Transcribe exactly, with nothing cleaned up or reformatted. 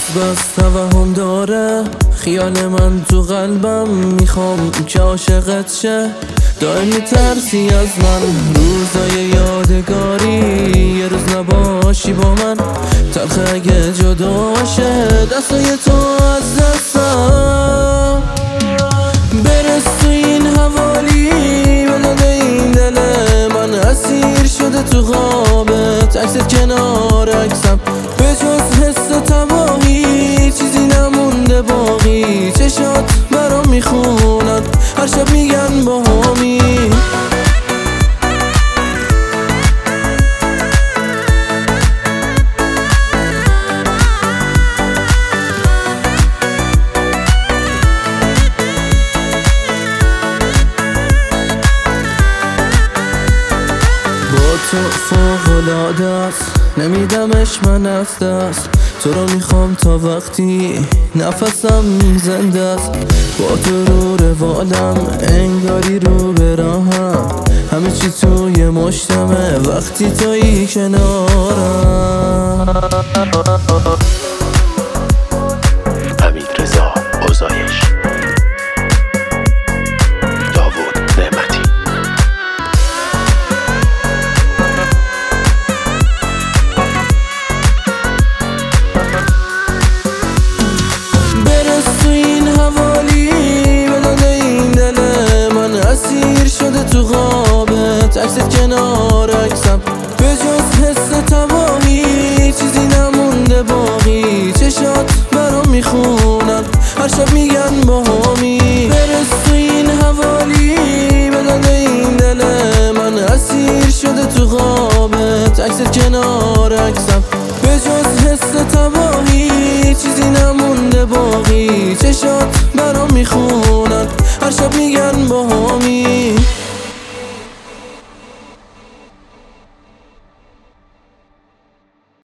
بس توهم داره خیال من تو قلبم، میخوام که عاشقت شه. دائم میترسی از من، روزای یادگاری یه روز نباشی با من. تلخ اگه جدا شه دستای تو از دستم، برس تو این حوالی بلاد این دل من. اسیر شده تو خوابت عکست کنار عکسم، به جز حس تباهی چیزی نمونده باقی. چشات برام میخونن هر شب میگن با همی. تو فوق‌العاده است، نمیدمش من از دست. تو رو میخوام تا وقتی نفسم زنده است. با تو رو روالم انگاری رو به راهم، همه چی توی مشتمه وقتی تویی کنارم. حمیدرضا اوزایش، داوود نعمتی. اسیر شده تو خوابت عکست کنار عکسم، به جز حس تباهی چیزی نمونده باقی. چشات برام میخونن هر شب میگن با همی. برس تو این حوالی بداد این دل من. اسیر شده تو خوابت عکست کنار عکسم، به جز حس تباهی چیزی نمونده باقی. چشات برام میخونن هر شب میگن با همی.